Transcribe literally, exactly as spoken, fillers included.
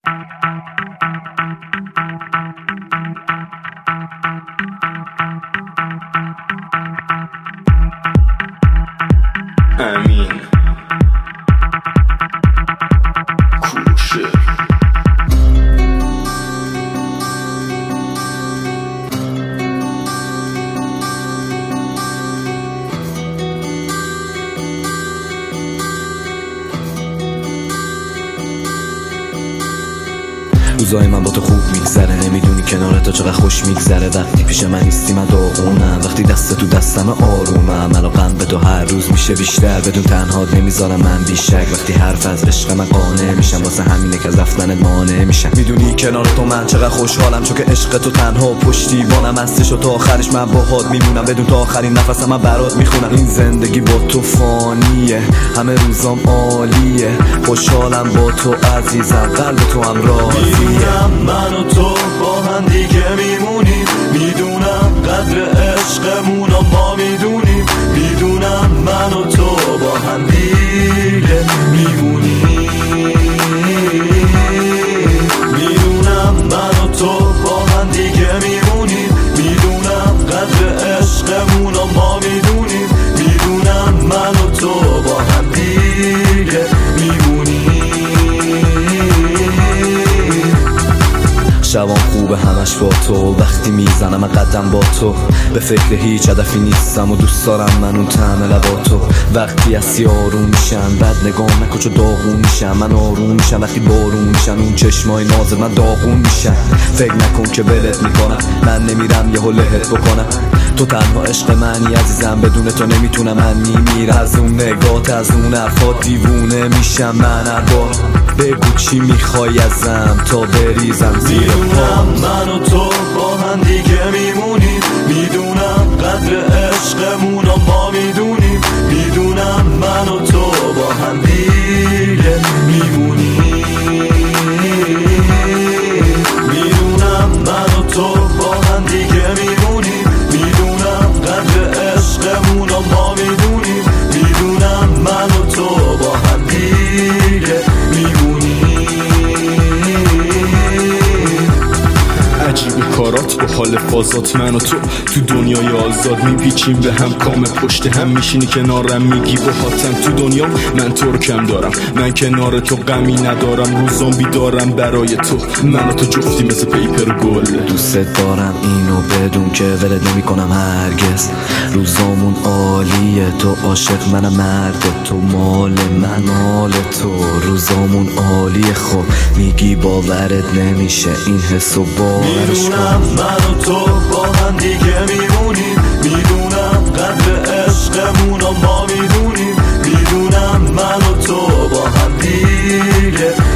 امین کوشه روزای من با تو خوب میگذره، نمیدونی کنار تو چقدر خوش میگذره. وقتی پیش من نیستی من داغونم، وقتی دست تو دستم آرومم. علاقم به تو هر روز میشه بیشتر، بدون تنهات نمیذارم من بیشک. وقتی حرف از عشق من قانع میشم، واسه همینه که از رفتنت مانع میشم. میدونی کنار تو من چقدر خوشحالم، چون که عشق تو تنها پشتیبانم هستش و تا آخرش من باهات میمونم. بدون تا آخرین نفسم من برات میخونم. این زندگی با تو فانیه، همه روزام عالیه. خوشحالم با تو عزیزم، قلب تو هم راضیه. من و تو با هم دیگه میمونیم، میدونم قدر عشقمون رو ما میدونیم. میدونم من و تو با هم دیگه میمونیم. میدونم من و تو با هم دیگه میمونیم. میدونم قدر عشقمون رو ما میدونیم. میدونم من و تو با هم دیگه میمونیم. شبام خوبه همش با تو، وقتی میزنم قدم با تو. به فکر هیچ هدفی نیستم و دوست دارم من اون طعم لبا تو. وقتی هستی آروم میشم، بد نگاه نکن چو داغون میشم. من آروم میشم وقتی بارون میشن اون چشمای نازت، من داغون میشم. فکر نکن که ولت میکنم، من نمیرم یهو لهت بکنم. تو تنها عشق منی عزیزم، بدون تو نمیتونم. من میمیرم از اون نگات، از اون حرفات دیوونه میشم من هر بار. بگو چی میخوای ازم تا بریزم زیر پا. میدونم من و تو با هم دیگه میمونیم. میدونم قدر عشقمون رو ما میدونیم. میدونم من و تو با هم دیگه میمونیم. میدونم من و تو با هم دیگه میمونیم. میدونم قدر عشقمون رو ما میدونیم. میدونم من و تو با هم دیگه میمونیم. عجیب کارات با حال فازات، من و تو تو دنیای آزاد میپیچیم به هم. کام پشت هم میشینی کنارم میگی با حاتم تو دنیا من تو رو کم دارم. من کنار تو غمی ندارم، روزام بیدارم برای تو. من و تو جفتی مثل پیپر گل. دوست دارم اینو بدون که ولت نمی کنم هرگز. روزامون عالیه، تو عاشق منم مرد تو، مال من مال تو. روزامون عالیه، خب میگی باورت نمیشه این حسو باورش کن. میدونم من و تو با هم دیگه میمونیم. میدونم قدر عشقمون رو ما میدونیم. میدونم من و تو با هم دیگه